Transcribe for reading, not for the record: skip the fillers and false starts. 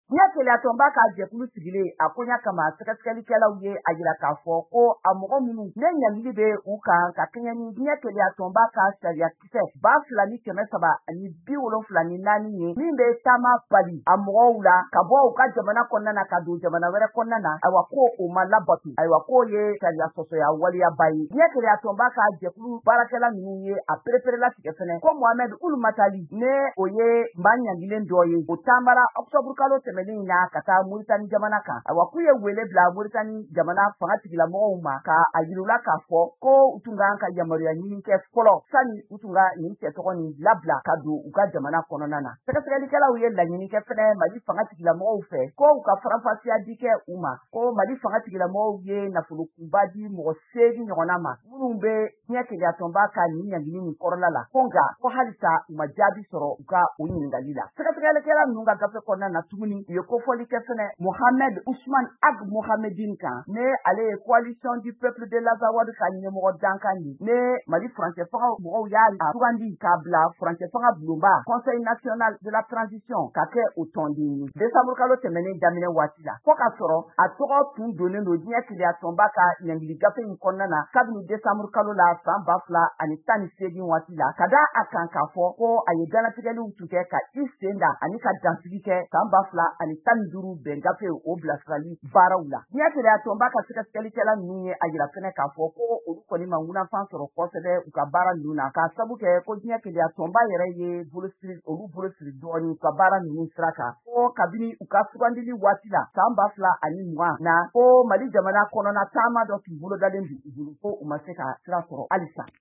Nya kele atomba ka jekulu sigile akonya kama sɛgɛsɛgɛlikɛlaw ye a yira k'a fɔ ko a mɔgɔ minnu ne ɲangili bɛ u kan ka kɛɲɛ ni nya kele atomba ka sariya kisɛ 2,374 ye min bɛ taama bali a mɔgɔw la ka bɔ u ka jamana kɔnɔna na ka don jamana wɛrɛ kɔnɔna na ayiwa ko o ma labatu ayiwa ko ye sariya sɔsɔya waliyaba ye nya kele atomba ka jɛkulu baarakɛla ninnu ye a pereperela tigɛ fɛnɛ ko Mohamed Ulu Matali ne o ye maa ɲangilen dɔ ye o taamara octobre kalo tɛmɛnen na ka taa Moritani jamana kan ayiwa k'u ye wele bila Moritani jamana fanga tigilamɔgɔw ma ka a yirula k'a fɔ ko u tun kan ka yamaruya ɲini kɛ fɔlɔ sani u tun ka nin cɛ tɔgɔ nin labila ka don u ka jamana kɔnɔna na sɛgɛsɛgɛlikɛlaw ye laɲini kɛ fɛnɛ Mali fanga tigilamɔgɔw fɛ ko u ka faranfasiya di kɛ u ma ko Mali fanga tigilamɔgɔw ye nafolo kunba di mɔgɔ 8 ɲɔgɔnna ma minnu bɛ ɲɛ kele atomba ka nin ɲangili nin kɔrɔla la ko nka ko halisa u ma jaabi sɔrɔ u ka o ɲininkali la sɛgɛsɛgɛlikɛla ninnu ka gafe kɔnɔna na tuguni u ye kofɔli kɛ fɛnɛ Mohamed Ousmane Ag Mohamedine kan ne ale ye coalition du peuple de l'Azawad ka ɲɛmɔgɔ dankan di ne Mali furancɛ fanga mɔgɔw y'a sugandi k'a bila furancɛ fanga bulonba Conseil national de la transition ka kɛ o tɔnden ye décembre kalo tɛmɛnen daminɛ waati la fɔ ka sɔrɔ a tɔgɔ tun donnen don diɲɛ kele atomba ka ɲangili gafe in kɔnɔna na kabini décembre kalo la san 2018 waati la ka da a kan k'a fɔ ko a ye dalatigɛliw tun kɛ ka i sen da ani ka dansigi kɛ san 2015 bɛn gafe o bilasirali baaraw la diɲɛ kele atomba ka sɛgɛsɛgɛlikɛla ninnu ye a yira fɛnɛ k'a fɔ ko olu kɔni ma ŋunafan sɔrɔ kosɛbɛ u ka baara ninnu na k'a sabu kɛ ko diɲɛ kele atomba yɛrɛ ye olu bolosiri dɔɔni u ka baara ninnu sira kan ko kabini u ka sugandili waati la san 2020 na ko Mali jamana kɔnɔna taama dɔ tun bolodalen bi u bolo ko u ma se ka sira sɔrɔ halisa